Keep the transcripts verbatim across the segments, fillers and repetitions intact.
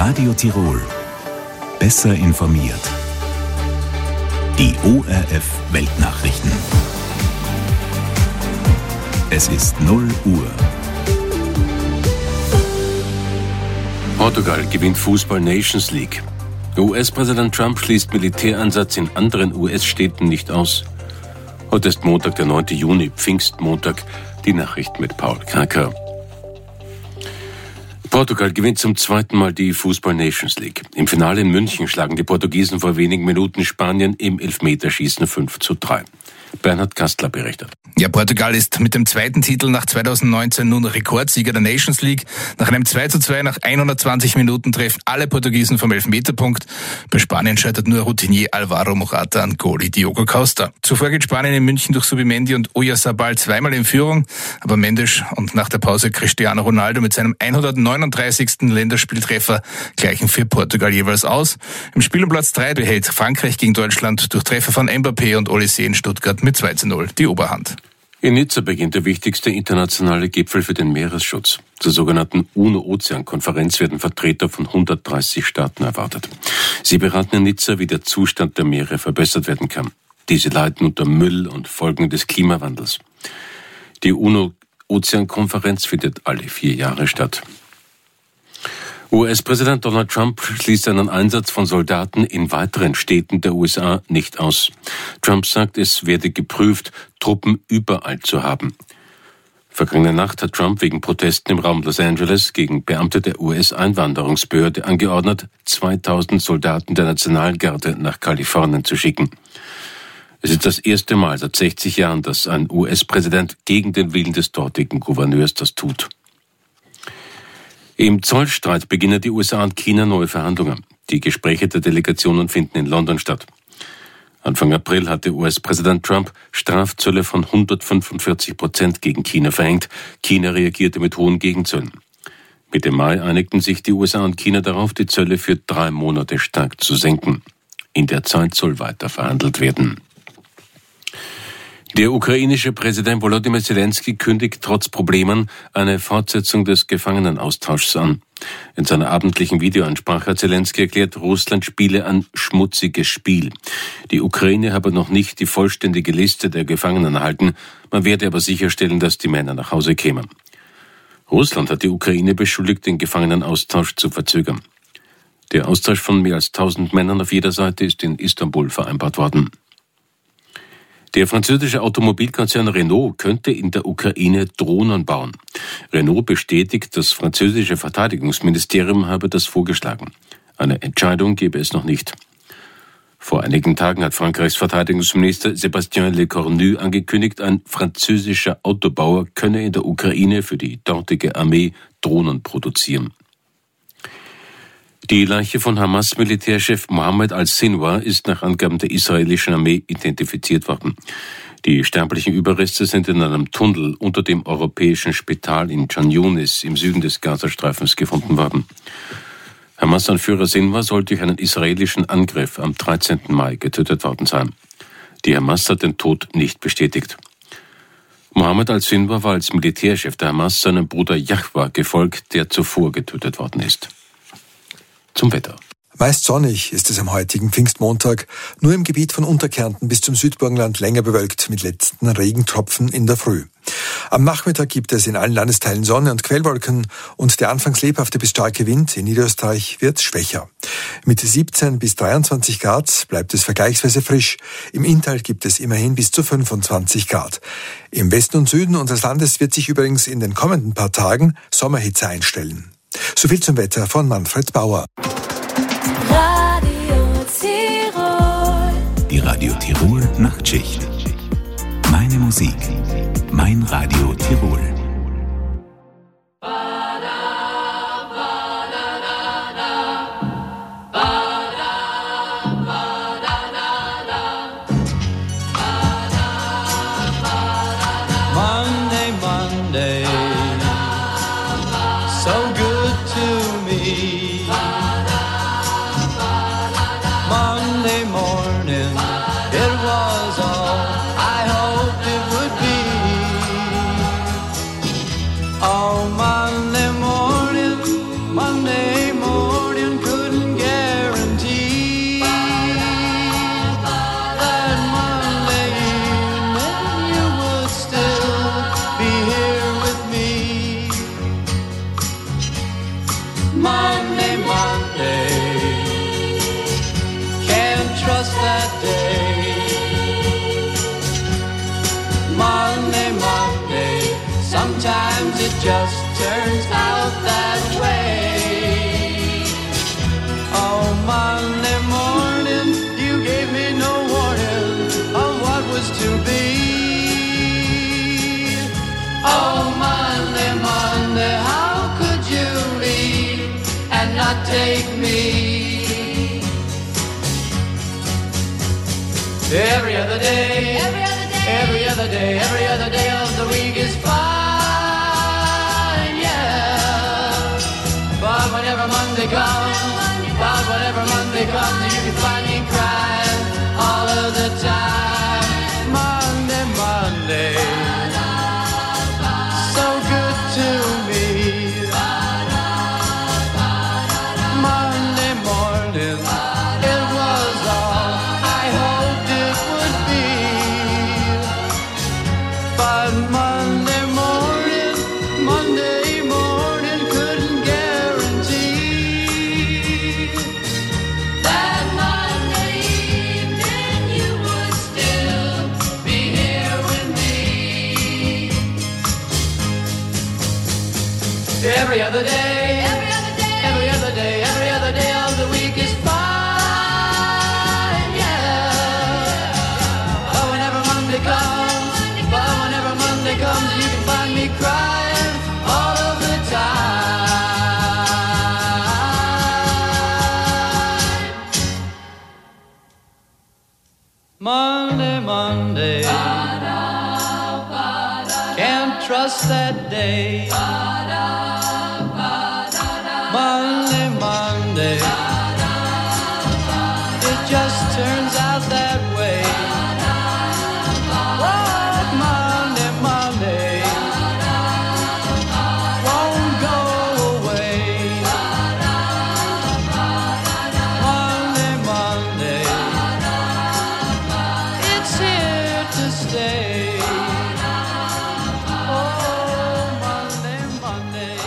Radio Tirol. Besser informiert. Die O R F Weltnachrichten. Es ist null Uhr. Portugal gewinnt Fußball Nations League. U S-Präsident Trump schließt Militäreinsatz in anderen U S-Städten nicht aus. Heute ist Montag, der neunte Juni, Pfingstmontag. Die Nachricht mit Paul Kraker. Portugal gewinnt zum zweiten Mal die Fußball Nations League. Im Finale in München schlagen die Portugiesen vor wenigen Minuten Spanien im Elfmeterschießen fünf zu drei. Bernhard Kastler berichtet. Ja, Portugal ist mit dem zweiten Titel nach zweitausendneunzehn nun Rekordsieger der Nations League. Nach einem zwei zu zwei nach hundertzwanzig Minuten treffen alle Portugiesen vom Elfmeterpunkt. Bei Spanien scheitert nur Routinier Alvaro Morata an Goalie Diogo Costa. Zuvor geht Spanien in München durch Subimendi und Oyarzabal zweimal in Führung. Aber Mendes und nach der Pause Cristiano Ronaldo mit seinem hundertneununddreißigsten Länderspieltreffer gleichen für Portugal jeweils aus. Im Spiel um Platz drei behält Frankreich gegen Deutschland durch Treffer von Mbappé und Olise in Stuttgart mit zwei zu null die Oberhand. In Nizza beginnt der wichtigste internationale Gipfel für den Meeresschutz. Zur sogenannten UNO-Ozean-Konferenz werden Vertreter von hundertdreißig Staaten erwartet. Sie beraten in Nizza, wie der Zustand der Meere verbessert werden kann. Diese leiden unter Müll und Folgen des Klimawandels. Die UNO-Ozean-Konferenz findet alle vier Jahre statt. U S-Präsident Donald Trump schließt einen Einsatz von Soldaten in weiteren Städten der U S A nicht aus. Trump sagt, es werde geprüft, Truppen überall zu haben. Vergangene Nacht hat Trump wegen Protesten im Raum Los Angeles gegen Beamte der U S-Einwanderungsbehörde angeordnet, zweitausend Soldaten der Nationalgarde nach Kalifornien zu schicken. Es ist das erste Mal seit sechzig Jahren, dass ein U S-Präsident gegen den Willen des dortigen Gouverneurs das tut. Im Zollstreit beginnen die U S A und China neue Verhandlungen. Die Gespräche der Delegationen finden in London statt. Anfang April hatte U S-Präsident Trump Strafzölle von hundertfünfundvierzig Prozent gegen China verhängt. China reagierte mit hohen Gegenzöllen. Mitte Mai einigten sich die U S A und China darauf, die Zölle für drei Monate stark zu senken. In der Zeit soll weiter verhandelt werden. Der ukrainische Präsident Volodymyr Zelensky kündigt trotz Problemen eine Fortsetzung des Gefangenenaustauschs an. In seiner abendlichen Videoansprache hat Zelensky erklärt, Russland spiele ein schmutziges Spiel. Die Ukraine habe noch nicht die vollständige Liste der Gefangenen erhalten, man werde aber sicherstellen, dass die Männer nach Hause kämen. Russland hat die Ukraine beschuldigt, den Gefangenenaustausch zu verzögern. Der Austausch von mehr als tausend Männern auf jeder Seite ist in Istanbul vereinbart worden. Der französische Automobilkonzern Renault könnte in der Ukraine Drohnen bauen. Renault bestätigt, das französische Verteidigungsministerium habe das vorgeschlagen. Eine Entscheidung gebe es noch nicht. Vor einigen Tagen hat Frankreichs Verteidigungsminister Sébastien Lecornu angekündigt, ein französischer Autobauer könne in der Ukraine für die dortige Armee Drohnen produzieren. Die Leiche von Hamas-Militärchef Mohammed al-Sinwar ist nach Angaben der israelischen Armee identifiziert worden. Die sterblichen Überreste sind in einem Tunnel unter dem europäischen Spital in Khan Yunis im Süden des Gazastreifens gefunden worden. Hamas-Anführer Sinwar soll durch einen israelischen Angriff am dreizehnten Mai getötet worden sein. Die Hamas hat den Tod nicht bestätigt. Mohammed al-Sinwar war als Militärchef der Hamas seinem Bruder Yahwa gefolgt, der zuvor getötet worden ist. Zum Wetter. Meist sonnig ist es am heutigen Pfingstmontag, nur im Gebiet von Unterkärnten bis zum Südburgenland länger bewölkt mit letzten Regentropfen in der Früh. Am Nachmittag gibt es in allen Landesteilen Sonne und Quellwolken und der anfangs lebhafte bis starke Wind in Niederösterreich wird schwächer. Mit siebzehn bis dreiundzwanzig Grad bleibt es vergleichsweise frisch. Im Inntal gibt es immerhin bis zu fünfundzwanzig Grad. Im Westen und Süden unseres Landes wird sich übrigens in den kommenden paar Tagen Sommerhitze einstellen. Soviel zum Wetter von Manfred Bauer. Radio Tirol. Die Radio Tirol Nachtschicht. Meine Musik. Mein Radio Tirol. Monday, Monday, so good to me. Monday morning, it was all I hoped it would be. just turns out that way. Oh, Monday morning, you gave me no warning of what was to be. Oh, Monday, Monday, how could you leave and not take me? Every other day, every other day, every other day, every other day of the week is fine, yeah. But whenever Monday comes, but whenever Monday comes, you can find me crying all of the time. Monday, Monday, so good to me. Monday morning, it was all I hoped it would be. But Monday morning, Monday morning couldn't guarantee that Monday evening you would still be here with me. Every other day, every other day, every other day, every other day of the week is fine, yeah. But whenever Monday comes, but whenever Monday comes, you can find me crying all of the time. Monday, Monday, can't trust that day. Monday, Monday, it just turns out that way. Oh, Monday, Monday, won't go away. Monday, Monday, it's here to stay. Oh, Monday, Monday.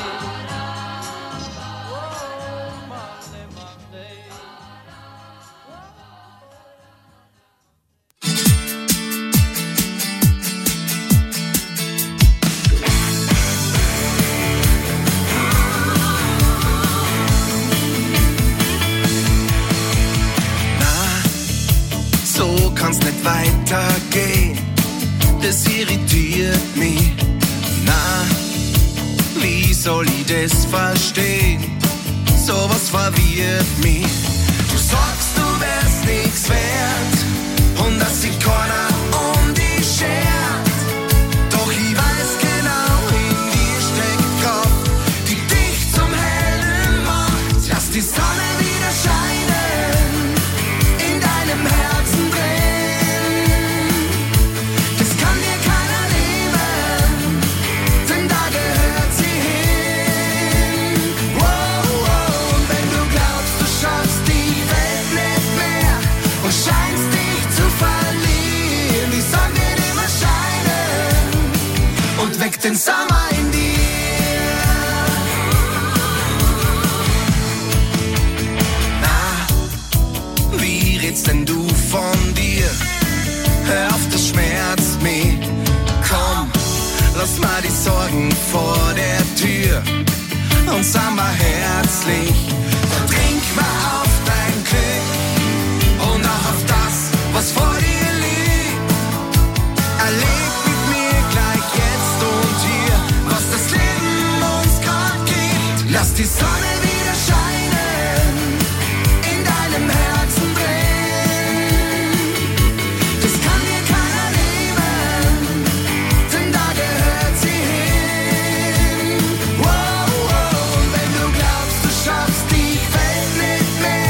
Kann's nicht weitergehen, das irritiert mich. Na, wie soll ich das verstehen? Sowas verwirrt mich. Du sagst, du wärst nichts wert und dass sich keiner um dich schert. Doch ich weiß genau, in dir steckt Kraft, die dich zum Helden macht. Lass die Sonne wieder scheinen, in deinem Herzen brennen. Den Sommer in dir. Na, wie redst denn du von dir? Hör auf, das schmerzt mich. Komm, lass mal die Sorgen vor der Tür und sag mal herzlich, trink mal auf dein Glück und auch auf das, was vor dir liegt. Erleb mit mir gleich jetzt und hier, was das Leben uns grad gibt. Lass die Sonne wieder scheinen, in deinem Herzen brennen. Das kann dir keiner nehmen, denn da gehört sie hin. Wow, wow, und wenn du glaubst, du schaffst die Welt nicht mehr,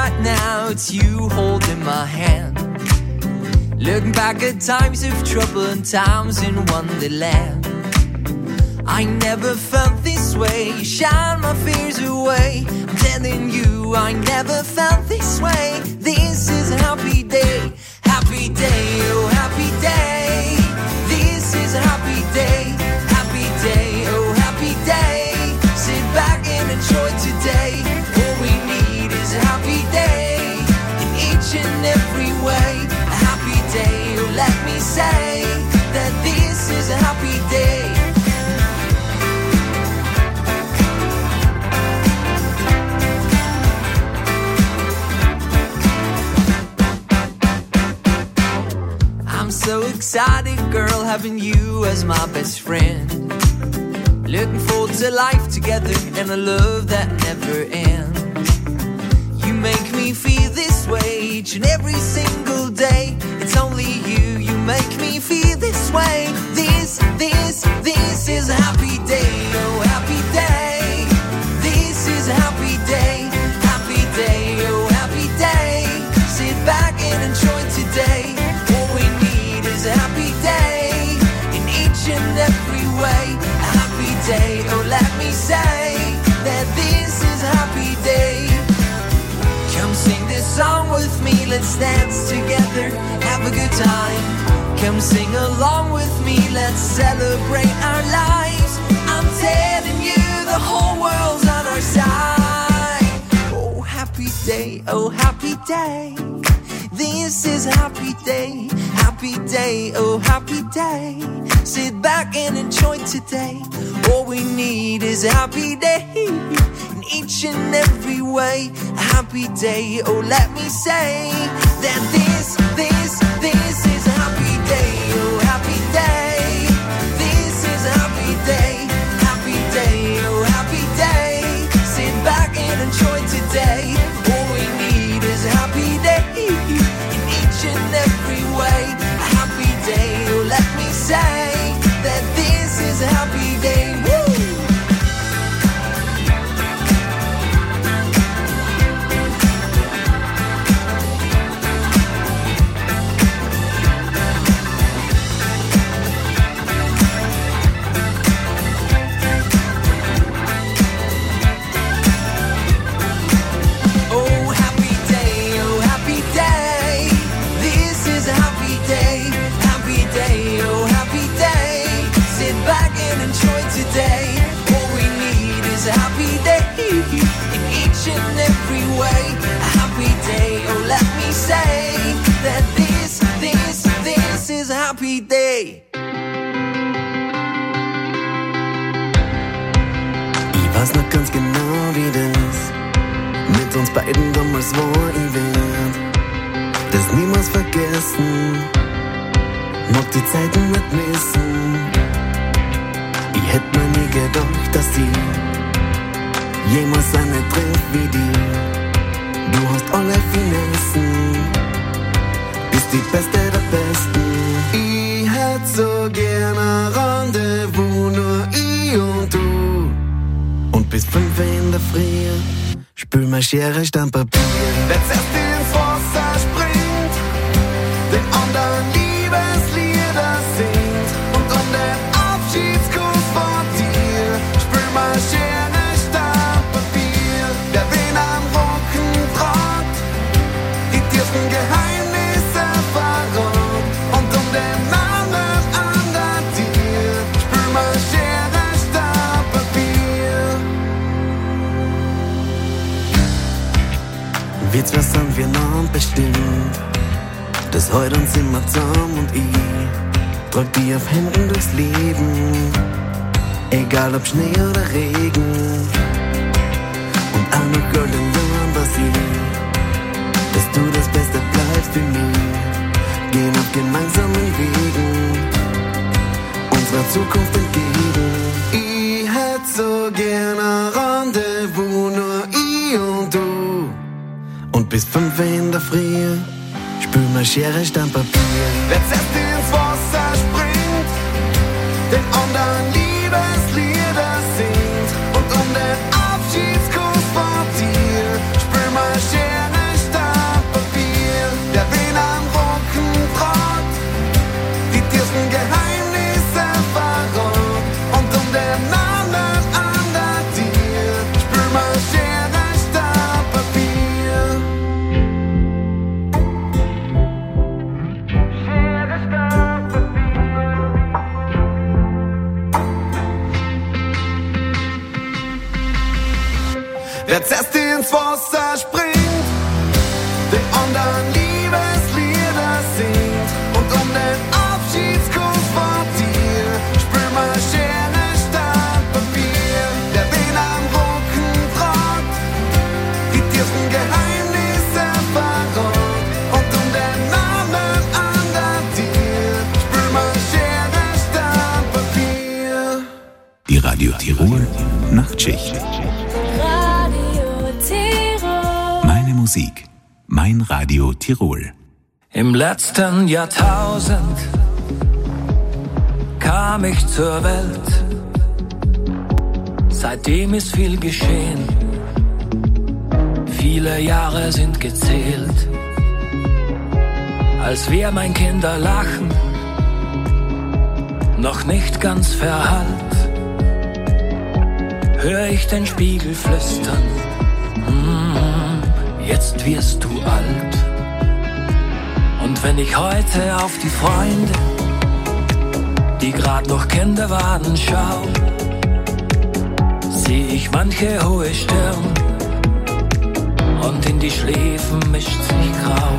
right now, it's you holding my hand. Looking back at times of trouble and times in Wonderland. I never felt this way, you shine my fears away. I'm telling you, I never felt this way. This is a happy day, happy day, oh happy day. This is a happy day, happy day, oh happy day. Sit back and enjoy today. All we need is a happy day, in each and every way. A happy day, oh let me say that this is a happy day. I'm so excited, girl, having you as my best friend. Looking forward to life together and a love that never ends. You make me feel this way each and every single day. It's only you, you make me feel this way. This, this, this is a happy day, oh happy day. This is a happy day, happy day, oh happy day. Sit back and enjoy today. All we need is a happy day, in each and every way. A happy day, oh let me say that this is a happy day. Come sing this song with me, let's dance together, have a good time. Come sing along with me, let's celebrate our lives. I'm telling you, the whole world's on our side. Oh happy day, oh happy day. This is a happy day, happy day, oh happy day. Sit back and enjoy today. All we need is a happy day, in each and every way. A happy day, oh let me say that this, this, this is a happy day, oh happy day. This is a happy day, happy day, oh happy day. Sit back and enjoy today. All we need is a happy day, in each and every way. A happy day, oh let me say that this is a happy day. Woo! Oh happy day, oh happy day. This is a happy day, happy day, oh happy day. Sit back and enjoy today. All we need is a happy day, in each and every way. A happy day, oh let me say that this, this, this is a happy day. Ich weiß noch ganz genau, wie das mit uns beiden damals war. Ich werd das niemals vergessen, mag die Zeiten nicht missen. Ich hätt mir nie gedacht, dass ich jemals eine treff wie die. Du hast alle Finessen, bist die Beste der Besten. Ich hätt so gerne Rendezvous, nur ich und du. Und bis fünf in der Früh spül mal Schere, Stammpapier. Wer zuerst ins Wasser springt, den anderen Liebeslieder singt und um den Abschiedskuss von dir spül mal Schere, Stammpapier. Wer wen am Rücken tragt, die tiefsten Geheimnisse verrät und um den Namen an der Tür spül mal Schere, Stammpapier. Wir zwei sind wir noch bestimmt, das heute uns immer zusammen und ich trag die auf Händen durchs Leben, egal ob Schnee oder Regen. Und auch noch golden Jahren was ich, dass du das Beste bleibst für mich. Gehen auf gemeinsamen Wegen unserer Zukunft entgegen. Ich hätt so gerne Rendezvous, nur ich und du. Und bis fünf in der Früh spül mal Schere, Stammpapier. Wer zuerst ins Wasser springt, den anderen Liebeslieder singt und um den Abschiedskuss von dir spül mal Schere, wer zuerst ins Wasser springt, der anderen Liebeslieder singt und um den Abschiedskuss von dir spül mal Schere, Stein, Papier, der wen am Rücken tragt, die tiefen Geheimnisse verrät und um den Namen an der Tür spül mal Schere, Stein, Papier. Die Radio Tirol Nachtschicht. Radio Tirol. Meine Musik, mein Radio Tirol. Im letzten Jahrtausend kam ich zur Welt. Seitdem ist viel geschehen. Viele Jahre sind gezählt. Als wär mein Kinderlachen noch nicht ganz verhallt, hör ich den Spiegel flüstern, mm, jetzt wirst du alt. Und wenn ich heute auf die Freunde, die grad noch Kinder waren, schau, seh ich manche hohe Stirn und in die Schläfen mischt sich Grau.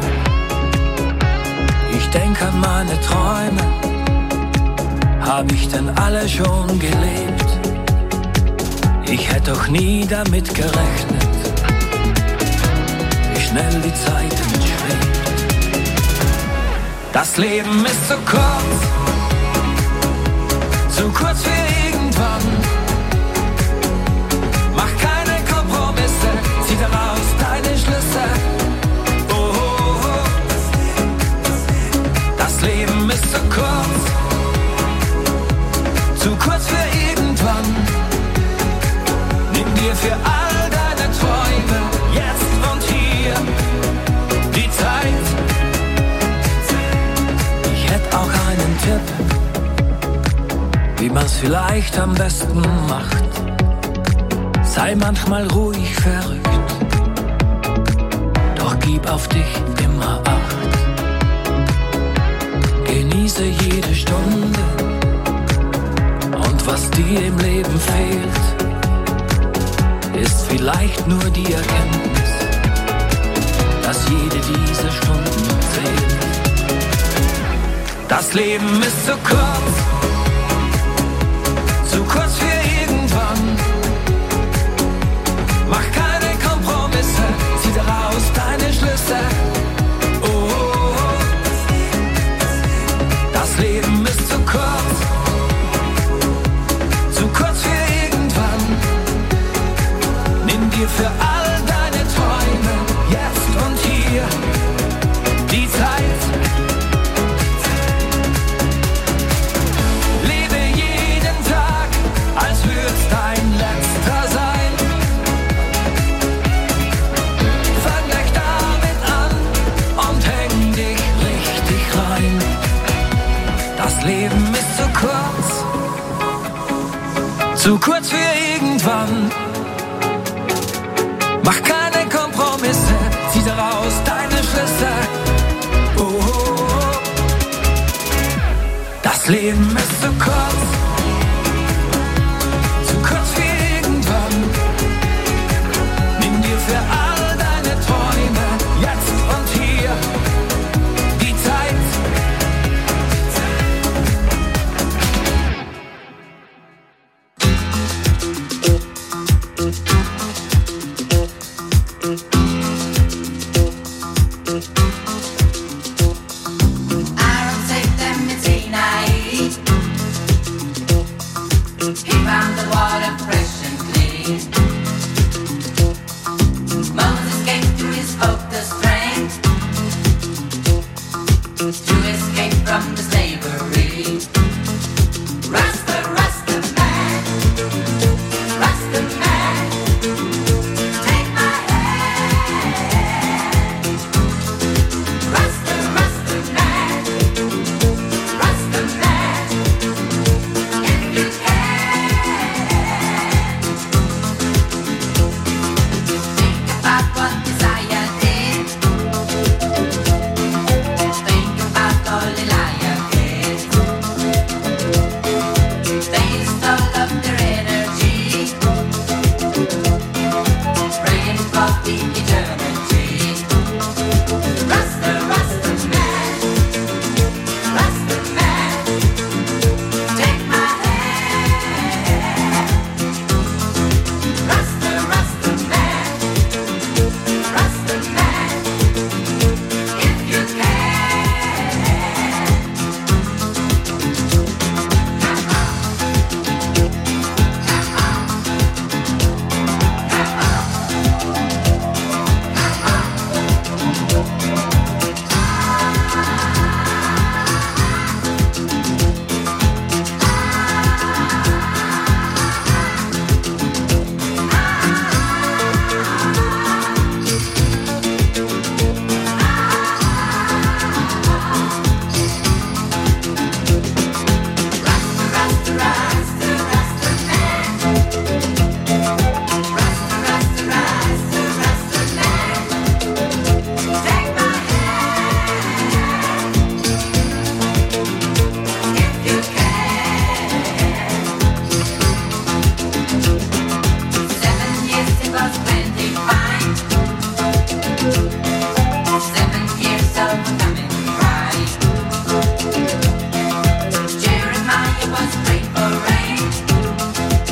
Ich denk an meine Träume, hab ich denn alle schon gelebt? Ich hätte doch nie damit gerechnet, wie schnell die Zeit entschwebt. Das Leben ist zu kurz, zu kurz für irgendwann. Mach keine Kompromisse, zieh daraus deine Schlüsse. Oh, oh, oh. Das Leben ist zu kurz, zu kurz für irgendwann. Nimm dir für all deine Träume jetzt und hier die Zeit. Ich hätte auch einen Tipp, wie man's vielleicht am besten macht. Sei manchmal ruhig verrückt, doch gib auf dich immer Acht. Genieße jede Stunde und was dir im Leben fehlt, ist vielleicht nur die Erkenntnis, dass jede dieser Stunden zählt. Das Leben ist zu kurz, zu kurz für irgendwann. Mach keine Kompromisse, zieh daraus deine Schlüsse. Oh, oh, oh. Das Leben ist zu kurz, zu kurz für irgendwann. Nimm dir für all deine Träume jetzt und hier die Zeit. Lebe jeden Tag, als würd's dein letzter sein. Fang gleich damit an und häng dich richtig rein. Das Leben ist zu kurz, zu kurz für irgendwann. Mach keine Kompromisse, zieh daraus deine Schlüsse. Oh, oh, oh. Das Leben ist zu kurz, zu kurz für irgendwann. Nimm dir für all deine Träume jetzt und hier die Zeit.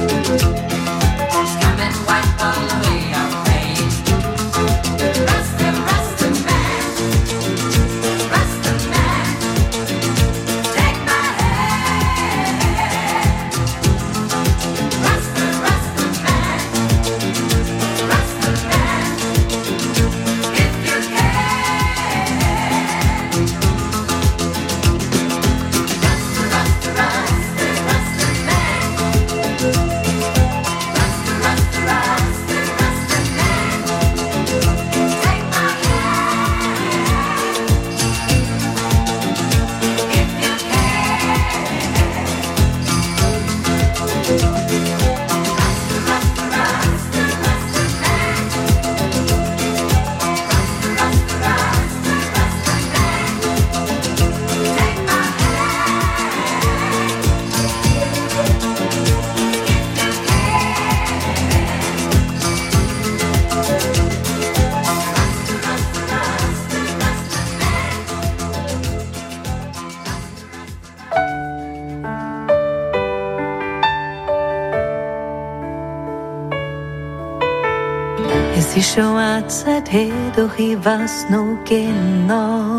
Es ist schon eine Zeit her, doch ich weiß noch genau.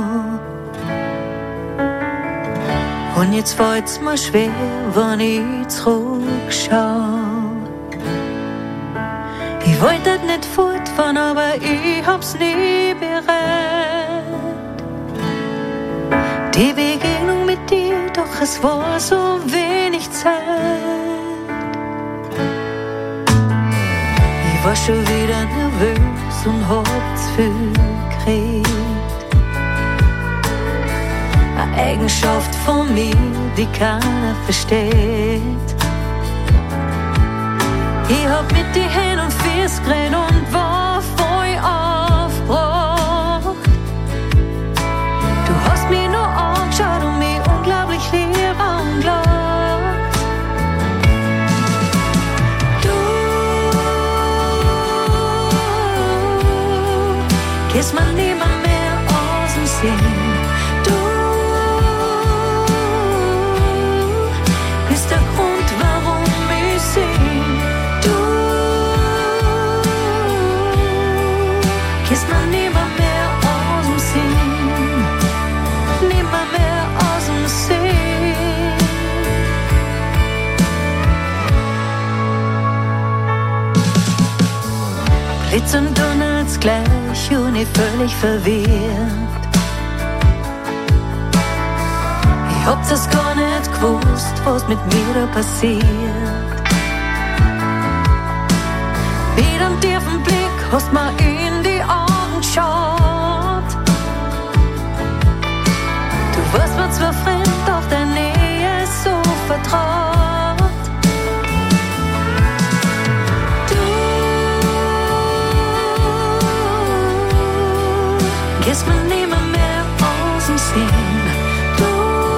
Und jetzt fällt's mir schwer, wenn ich zurückschau. Ich wollte nicht fortfahren, aber ich hab's nie bereut. Die Begegnung mit dir, doch es war so wenig Zeit. Ich war schon wieder nervös und hab's viel gekriegt. Eine Eigenschaft von mir, die keiner versteht. Ich hab mit die Hände und Füße geredet und war voll aufgebracht. Du hast mich nur angeschaut und mich unglaublich lieb angelacht. Du gehst mir niemand mehr aus dem Sinn. Du bist der Grund, warum ich sing. Du gehst mir niemand mehr aus dem Sinn. Niemand mehr aus dem Sinn. Blitz und Donner's gleich und ich völlig verwirrt. Ich hab das gar nicht gewusst, was mit mir da passiert. Mit einem tiefen Blick hast mir in die Augen geschaut. Du warst mir zwar fremd, doch deine Nähe ist so vertraut. Du gehst mir niemand mehr aus dem Sinn. Du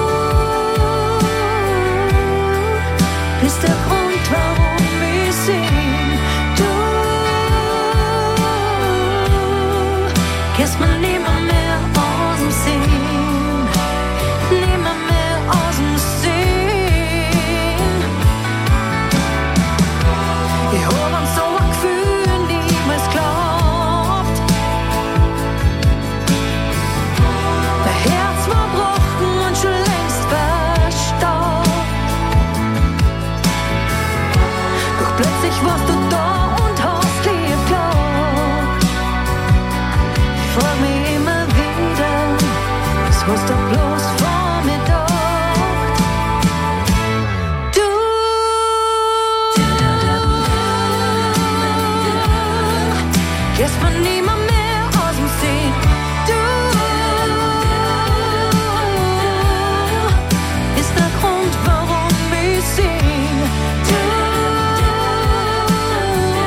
bist der Grund, warum ich sing. Du gehst mir niemand mehr aus dem Sinn. Niemand mehr aus dem Sinn. Ich hab an so ein Gefühl niemals geglaubt. Mein Herz war gebrochen und schon längst verstaubt. Doch plötzlich warst du da und hast lieb gehabt. Ich frag mich immer wieder, was hast du bloß vor mir gedacht? Du gehst mir niemand mehr aus dem Sinn. Du bist der Grund, warum ich sing. Du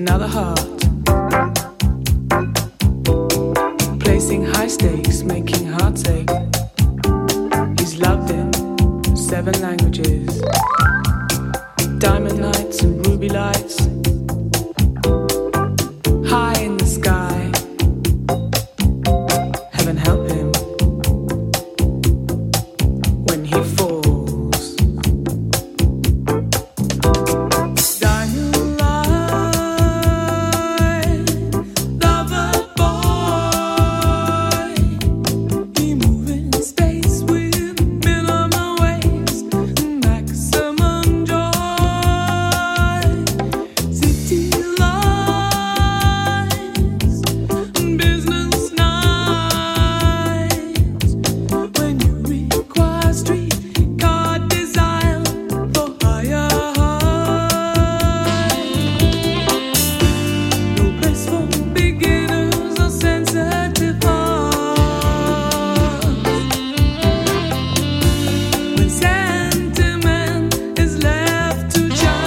another heart. Placing high stakes, making hearts ache. He's loved in seven languages. Diamond nights and ruby lights. High in the sky. Heaven help him when he falls. Diamond light, lover boy. He move in space with minimal waste, maximum joy. City lights, business nights. When you require street car design for higher heights. No place for beginners or sensitive hearts. When sentiment is left to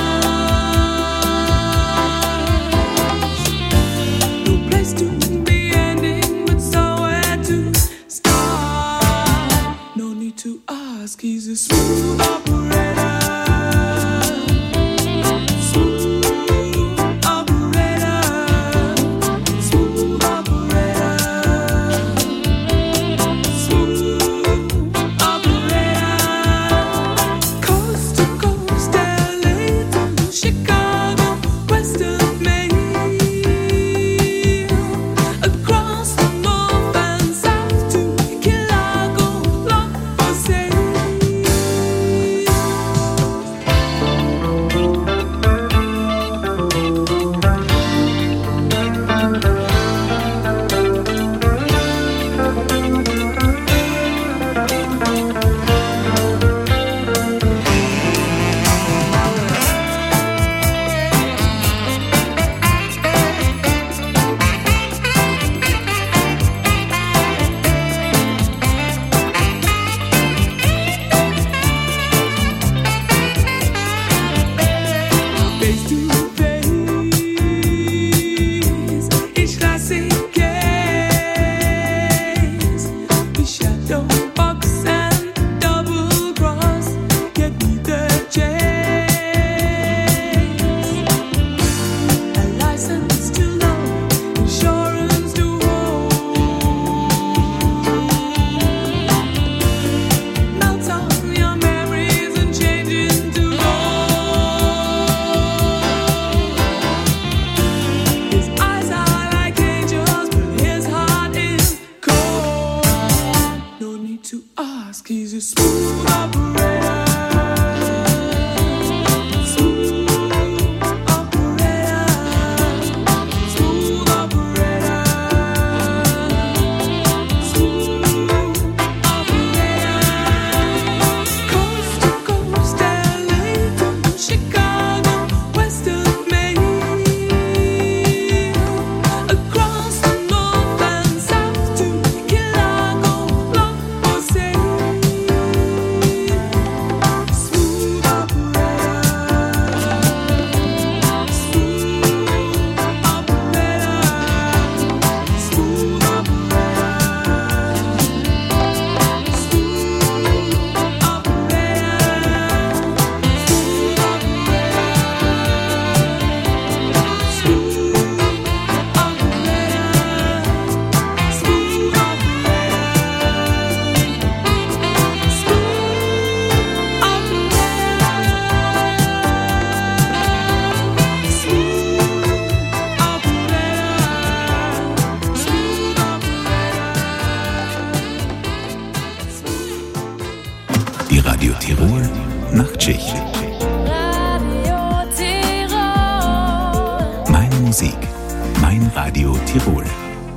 chance. No place to be ending, but somewhere to start. No need to ask, he's a smooth operator. Smooth operator. Smooth operator. Smooth operator. Coast to coast, L A to Chicago, west of Maine. Across the north and south to Chicago, long for sale. Face to face, each classic case. The shadow box and double cross get me the chase. A license to love, insurance to hold. Melt on your memories and change into gold. His eyes are like angels, but his heart is cold. No need to ask, he's a smooth operator. Smooth operator. Smooth operator. Smooth operator. Coast to coast, L A to Chicago, west of Maine. Across the north and south to Chicago, long for sale. Smooth operator. Smooth operator. Smooth Die Radio Tirol Nachtschicht. Radio Tirol. Meine Musik, mein Radio Tirol.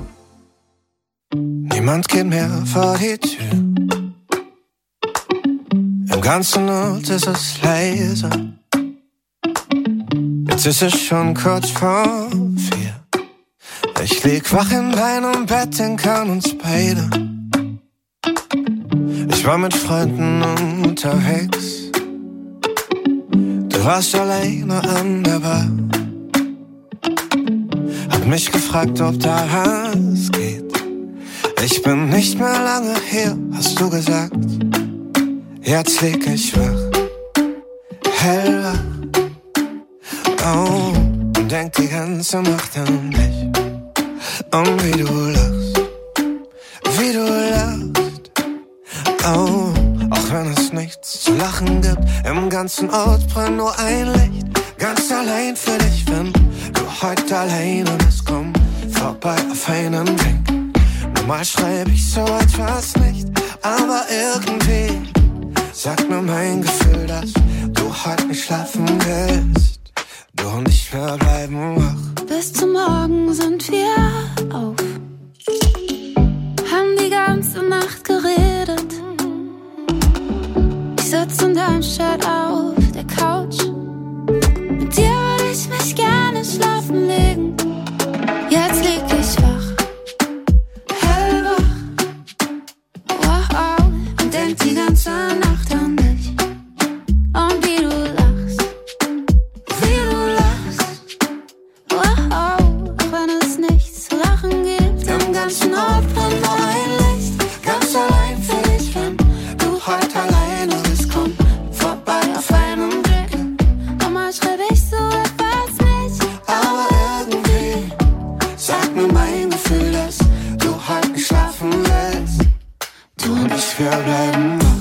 Niemand geht mehr vor die Tür. Im ganzen Ort ist es leise. Jetzt ist es schon kurz vor vier. Ich lieg wach in meinem Bett, denk an uns beide. Ich war mit Freunden unterwegs. Du warst alleine an der Bar. mich gefragt, ob da was geht. Ich bin nicht mehr lange hier, hast du gesagt. Jetzt lieg ich wach, hellwach. Oh, und denk die ganze Nacht an dich. Und wie du lachst, wie du lachst. Oh, auch wenn es nichts zu lachen gibt. Im ganzen Ort brennt nur ein Licht. Ganz allein für dich, wenn du heute alleine bist. Komm vorbei auf einen Drink. Normal schreibe ich so etwas nicht, aber irgendwie sagt mir mein Gefühl, dass du heute nicht schlafen willst. Du und ich, wir bleiben wach. Bis zum Morgen sind wir auf. Haben die ganze Nacht geredet. Ich sitz in deinem Shirt auf der Couch. Mit dir würde ich mich gerne schlafen legen. Jetzt lieg ich wach, hellwach. Wow, und denk die ganze Nacht an dich. Und wie du lachst, wie du lachst. Wow, auch wenn es nichts zu lachen gibt. Im ganzen Ort brennt nur ein Licht. Ganz allein für dich, wenn du heute alleine bist. Komm vorbei auf einen Drink. Normal schreibe ich so etwas nicht, aber irgendwie sagt mir mein Gefühl, dass du heute nicht schlafen willst. Du und ich, wir bleiben wach.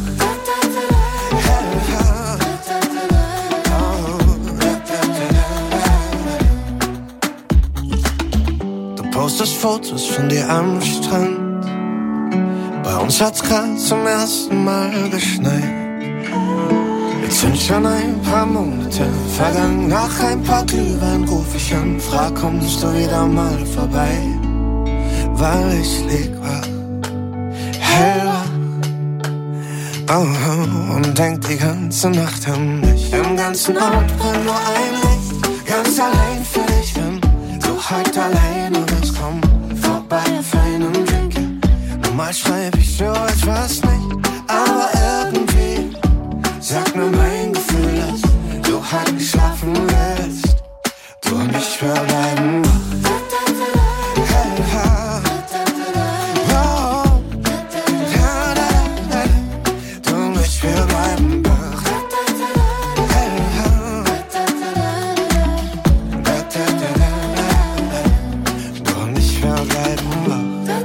Du postest Fotos von dir am Strand. Bei uns hat's grad zum ersten Mal geschneit. Jetzt sind schon ein paar Monate vergangen. Nach ein paar Glühwein ruf ich an, frag, kommst du wieder mal vorbei? Weil ich lieg wach, hellwach. Oh, oh, und denk die ganze Nacht an dich. Im ganzen Ort brennt nur ein Licht. Ganz allein für dich, wenn du heute alleine bist. Komm vorbei auf einen Drink. Normal schreib ich so etwas nicht, aber irgendwie sagt mir mein Gefühl, dass du heute nicht schlafen willst. Du und ich, wir bleiben wach. Hellwach. Oh. Du und ich, wir bleiben wach. Hellwach. Du und ich, wir bleiben wach.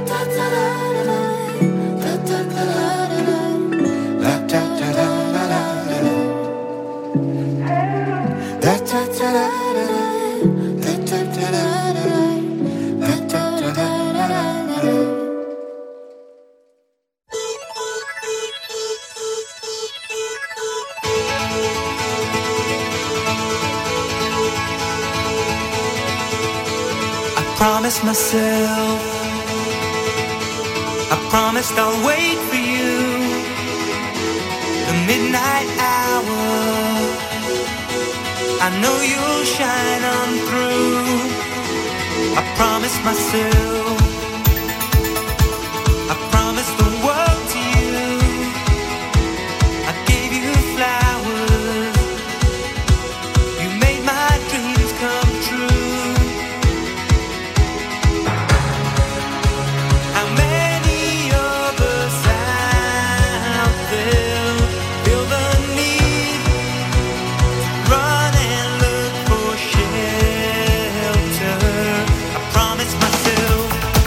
Promised myself, I promised I'll wait for you. The midnight hour, I know you'll shine on through. I promised myself, I promised the world to you. I gave you flowers, you made my dreams come true. Myself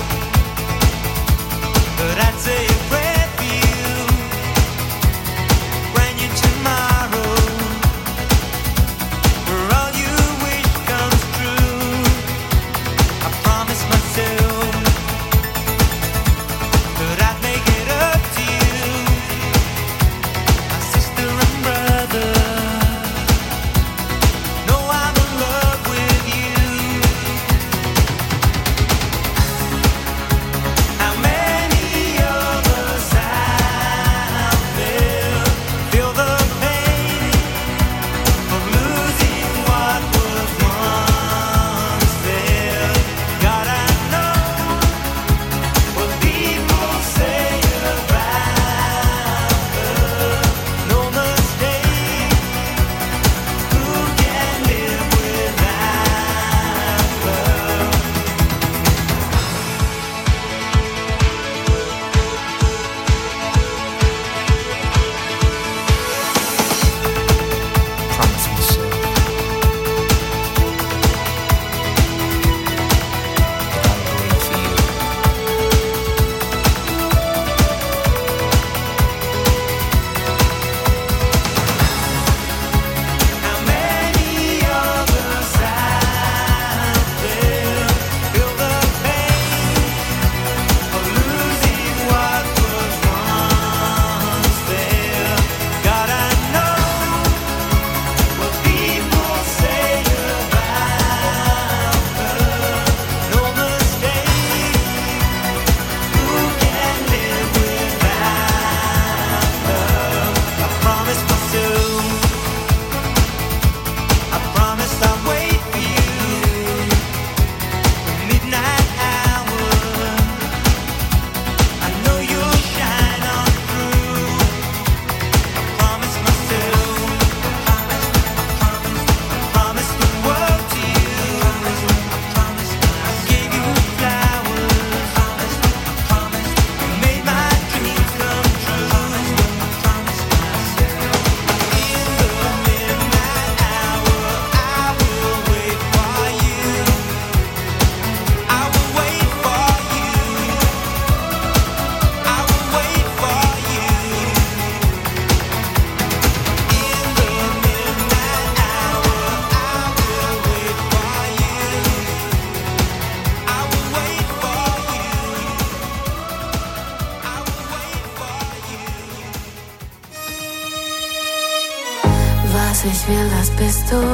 bist du.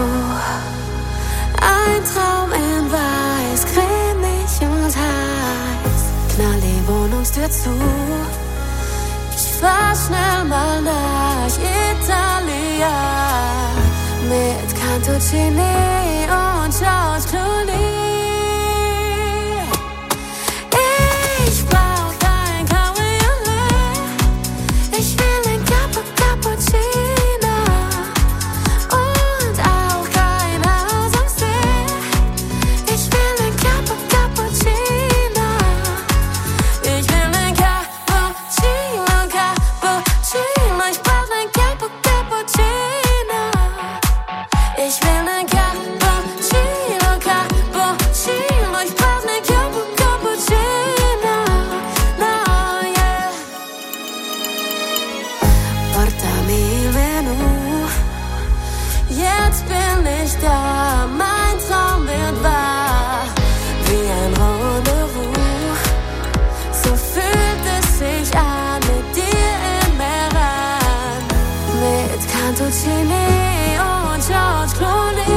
Ein Traum in weiß, cremig und heiß. Knall die Wohnungstür zu. Ich fahr schnell mal nach Italia. Mit Cantuccini und George Clooney. Ich brauch kein Cabriolet. Ich will ein Capo Cappuccino. Und auch kein Haus am See. Ich will ein Capo Cappuccino. Ich will ein Cappuccino, Cappuccino. Ich brauch ein Capo Cappuccino. Ich will ein Cappuccino, Cappuccino. Ich brauch ein Capo Cappuccino. No, yeah. Portami il menù. Jetzt bin ich da, mein Traum wird wahr. Wie ein Rendezvous. So fühlt es sich an mit dir in Meran. Mit Cantuccini und George Clooney.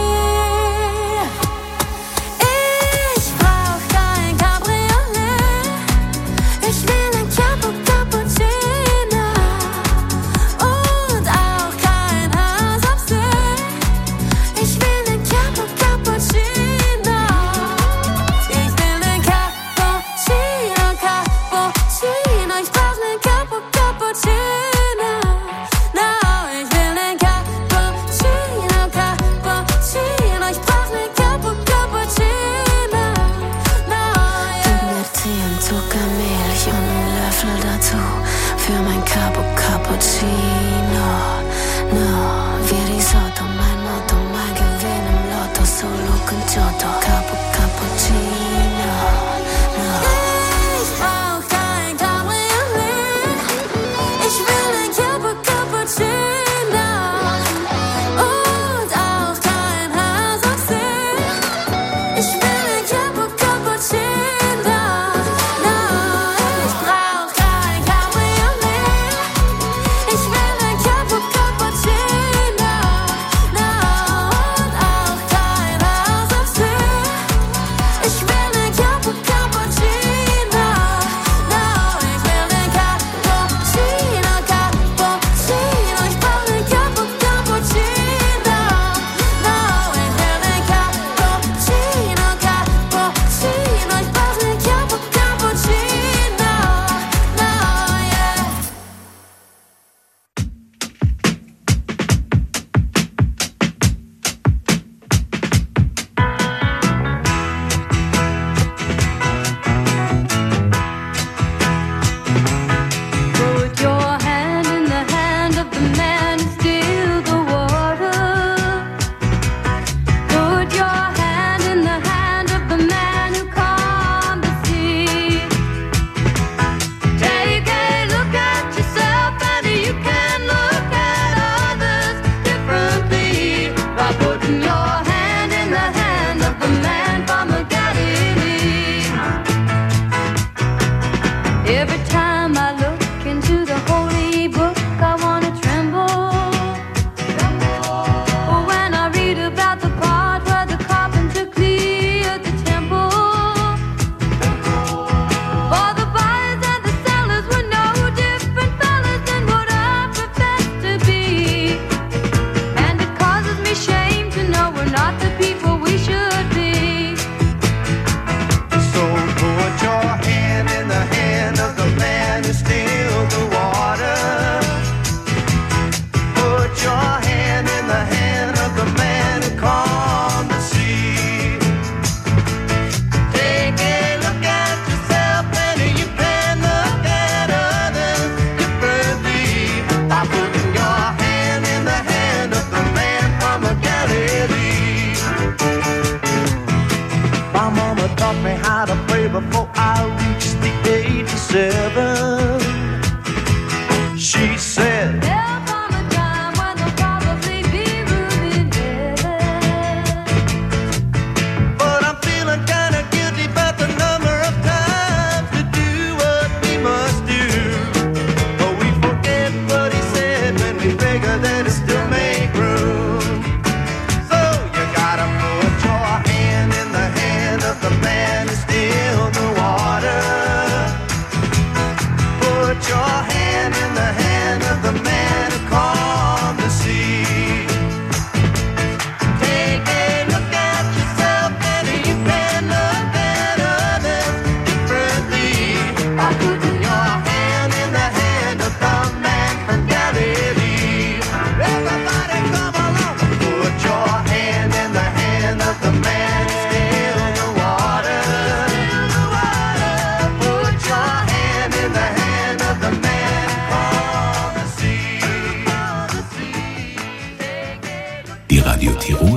Ich brauch kein Cabriolet. Ich will ein Capo Cappuccino. Und auch kein Haus am See. Ich will ein Capo Cappuccino. Ich will ein Cappuccino, Cappuccino. Ich brauch ein Capo Cappuccino. No, ich will ein Cappuccino, Cappuccino. Ich brauch ein Capo Cappuccino. No, yeah. Gib mir Tee und Zuckermilch und einen Löffel dazu für mein Capo Cappuccino. No, wie Risotto, mein Motto, mein Gewinn im Lotto, solo con Giotto, Capo Cappuccino. No. Ich brauch kein Cabriolet. Ich will ein Capo Cappuccino. Und auch kein Haus am See. Ich will ein Capo Cappuccino. No, ich brauch kein Cabriolet. Ich will ein Capo Cappuccino. No, und auch kein Haus am See.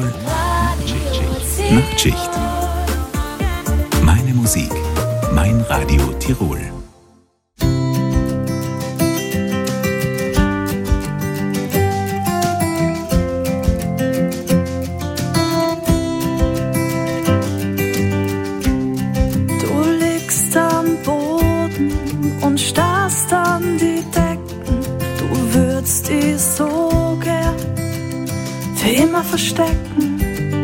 Tirol Nachtschicht. Meine Musik, mein Radio Tirol. Verstecken.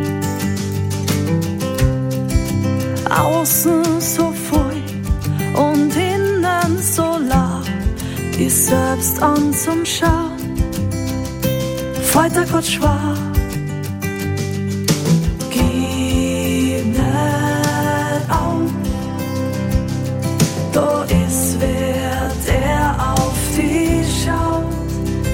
Außen so voll und innen so laut, dich selbst an zum Schauen. Freitag wird schwach. Gib nicht auf, da ist wer, der auf dich schaut.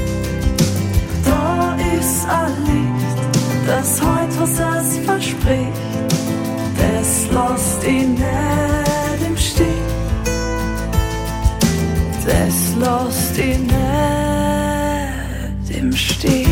Da ist ein das heut, was es verspricht, das lässt ihn nicht im Stich, das lässt ihn nicht im Stich.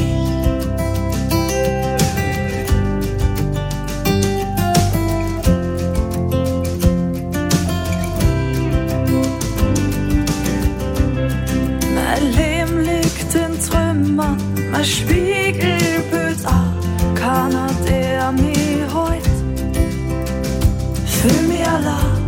Mein Leben liegt in Trümmern, mein Spiegelbild ab. Keiner, der mich heut fühl mich allein.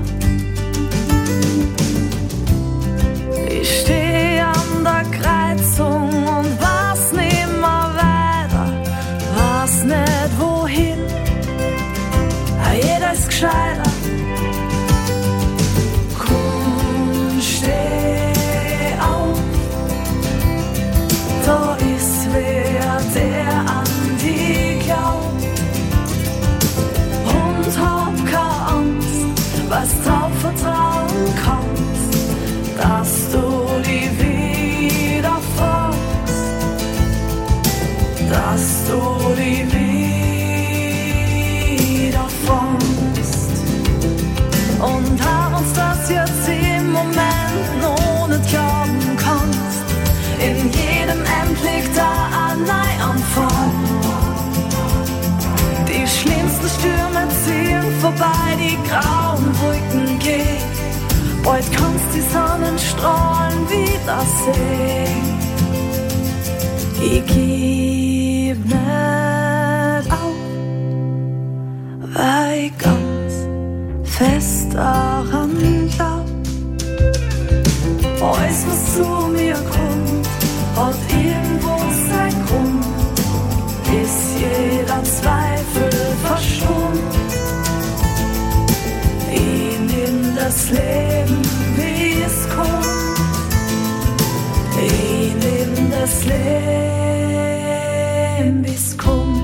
Ich steh an der Kreuzung und weiß nimmer weiter, weiß nicht wohin. Jeder ist gescheiter. Komm, steh auf, da ist wer, der an die glaubt. Und hab keine Angst, was drauf vertrauen kannst, dass du die wieder fragst, dass du die wieder fangst. Und hab uns das jetzt im Moment noch nicht glauben kannst, in jedem End liegt da ein Neuanfang. Die schlimmsten Stürme ziehen vorbei, die grauen Wolken gehen. Bald kannst die Sonnenstrahlen wiedersehen. Ich geb nicht auf, weil ich ganz fest daran glaub. Alles, was zu mir kommt, hat irgendwo sein Grund. Ist jeder Zweifel verschwunden. Ich nimm das Leben, wie es kommt. Ich nimm das Leben, wie es kommt.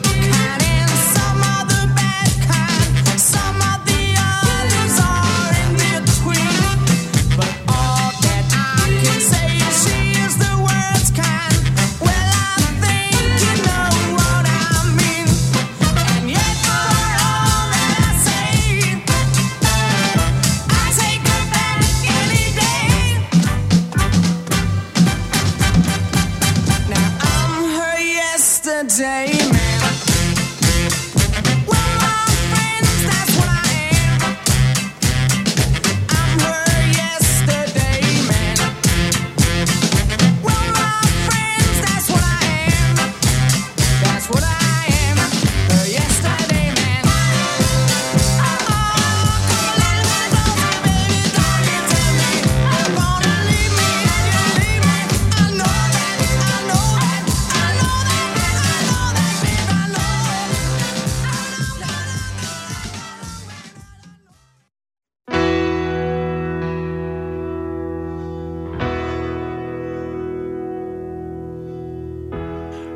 Some of the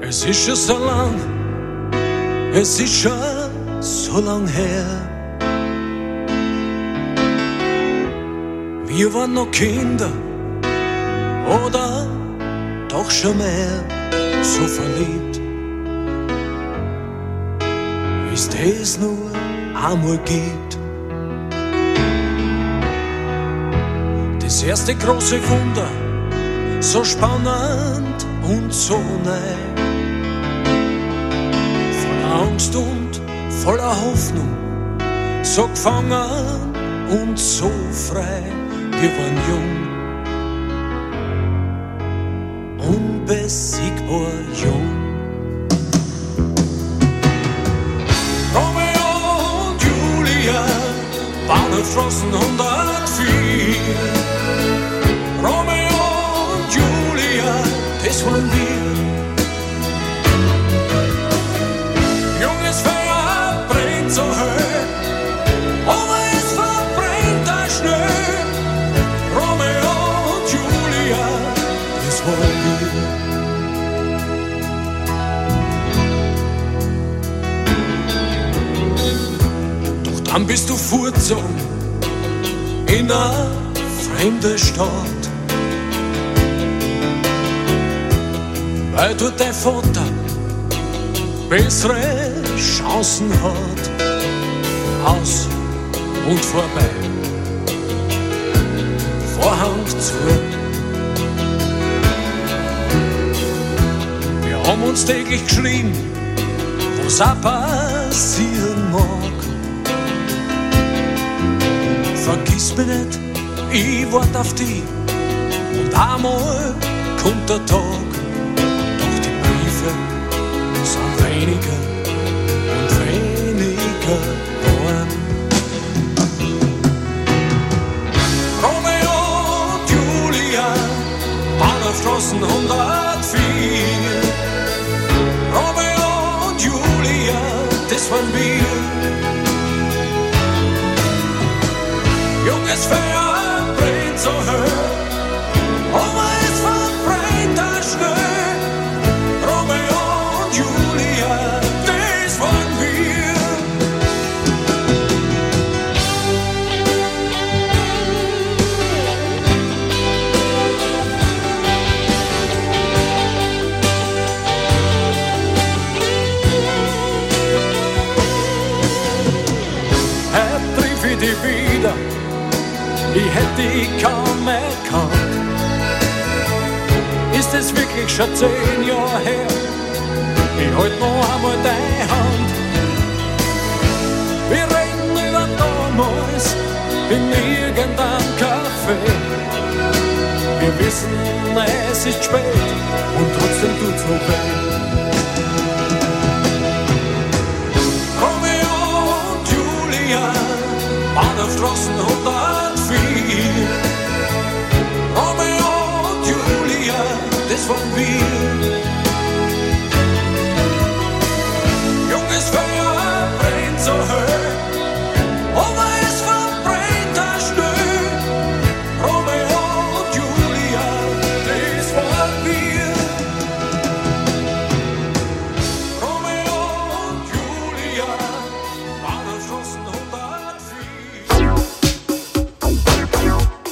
Es ist schon so lang, es ist schon so lang her. Wir waren noch Kinder oder doch schon mehr, so verliebt, wie's das nur einmal gibt. Das erste große Wunder, so spannend und so neu, voller Angst und voller Hoffnung, so gefangen und so frei. Wir waren jung, unbesiegbar jung. Romeo und Julia, Bahnhofstraßen hundertvier. Romeo und Julia, das waren wir. Junges Feuer brennt so hell, aber es verbrennt auch schnell. Romeo und Julia, das waren wir. Doch dann bist du fortgezogen in eine fremde Stadt, weil du dein Vater bessere Chancen hat. Aus und vorbei, Vorhang zu. Wir haben uns täglich geschrien, was auch passieren mag. Vergiss mich nicht, ich wart auf dich, und einmal kommt der Tag. Doch die Briefe sind weniger und weniger warm. Romeo und Julia, Bahnhofstraßen hundertvier. Romeo und Julia, das waren wir. Junges Feuer brennt so hell, aber es verbrennt auch schnell. Romeo und Julia, das waren wir. Heute triff ich dich wieder, ich hätte dich kaum erkannt. Ist es wirklich schon zehn Jahre her? Ich halt noch einmal deine Hand. Wir reden über damals in irgendeinem Café. Wir wissen, es ist spät und trotzdem tut's noch weh. Romeo und Julia, Bahnhofstraßen hundertvier. Romeo und Julia, das waren wir. Junges Feuer brennt so hell, aber es verbrennt auch schnell. Romeo und Julia, das waren wir. Romeo und Julia, Bahnhofstraßen hundertvier.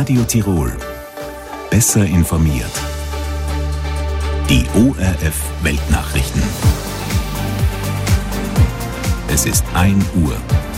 Radio Tirol. Besser informiert. Die O R F Weltnachrichten. Es ist ein Uhr.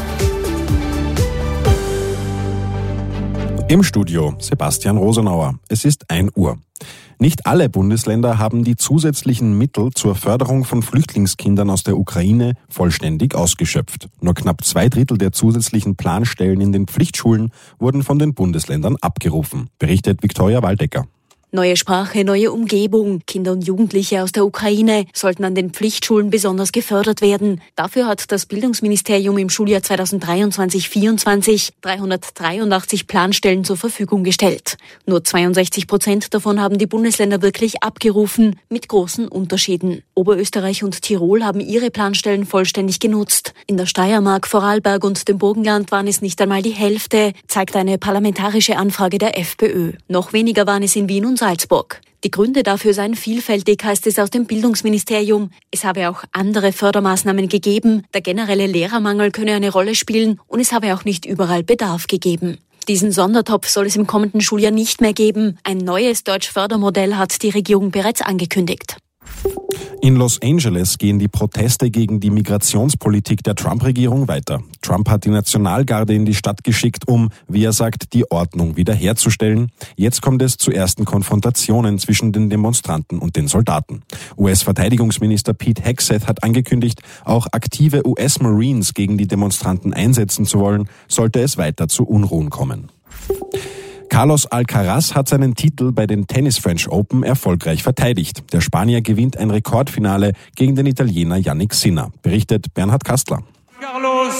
Im Studio Sebastian Rosenauer. Es ist ein Uhr. Nicht alle Bundesländer haben die zusätzlichen Mittel zur Förderung von Flüchtlingskindern aus der Ukraine vollständig ausgeschöpft. Nur knapp zwei Drittel der zusätzlichen Planstellen in den Pflichtschulen wurden von den Bundesländern abgerufen, berichtet Viktoria Waldecker. Neue Sprache, neue Umgebung. Kinder und Jugendliche aus der Ukraine sollten an den Pflichtschulen besonders gefördert werden. Dafür hat das Bildungsministerium im Schuljahr zweitausenddreiundzwanzig vierundzwanzig dreihundertdreiundachtzig Planstellen zur Verfügung gestellt. Nur zweiundsechzig Prozent davon haben die Bundesländer wirklich abgerufen, mit großen Unterschieden. Oberösterreich und Tirol haben ihre Planstellen vollständig genutzt. In der Steiermark, Vorarlberg und dem Burgenland waren es nicht einmal die Hälfte, zeigt eine parlamentarische Anfrage der FPÖ. Noch weniger waren es in Wien und Salzburg. Die Gründe dafür seien vielfältig, heißt es aus dem Bildungsministerium. Es habe auch andere Fördermaßnahmen gegeben, der generelle Lehrermangel könne eine Rolle spielen und es habe auch nicht überall Bedarf gegeben. Diesen Sondertopf soll es im kommenden Schuljahr nicht mehr geben. Ein neues Deutsch-Fördermodell hat die Regierung bereits angekündigt. In Los Angeles gehen die Proteste gegen die Migrationspolitik der Trump-Regierung weiter. Trump hat die Nationalgarde in die Stadt geschickt, um, wie er sagt, die Ordnung wiederherzustellen. Jetzt kommt es zu ersten Konfrontationen zwischen den Demonstranten und den Soldaten. U S-Verteidigungsminister Pete Hegseth hat angekündigt, auch aktive U S-Marines gegen die Demonstranten einsetzen zu wollen, sollte es weiter zu Unruhen kommen. Carlos Alcaraz hat seinen Titel bei den Tennis French Open erfolgreich verteidigt. Der Spanier gewinnt ein Rekordfinale gegen den Italiener Jannik Sinner, berichtet Bernhard Kastler. Carlos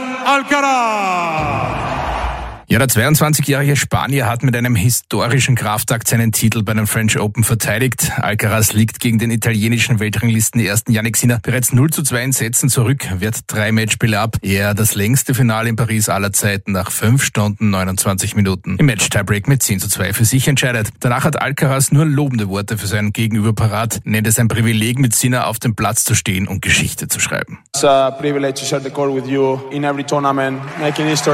Alcaraz. Ja, der zweiundzwanzigjährige Spanier hat mit einem historischen Kraftakt seinen Titel bei den French Open verteidigt. Alcaraz liegt gegen den italienischen Weltranglisten-Ersten Jannik Sinner bereits null zu zwei in Sätzen zurück, wehrt drei Matchspiele ab. Er das längste Finale in Paris aller Zeiten nach fünf Stunden neunundzwanzig Minuten im Match-Tiebreak mit zehn zu zwei für sich entscheidet. Danach hat Alcaraz nur lobende Worte für seinen Gegenüber parat, nennt es ein Privileg, mit Sinner auf dem Platz zu stehen und Geschichte zu schreiben. It's a privilege to share the court with you in every tournament, making history.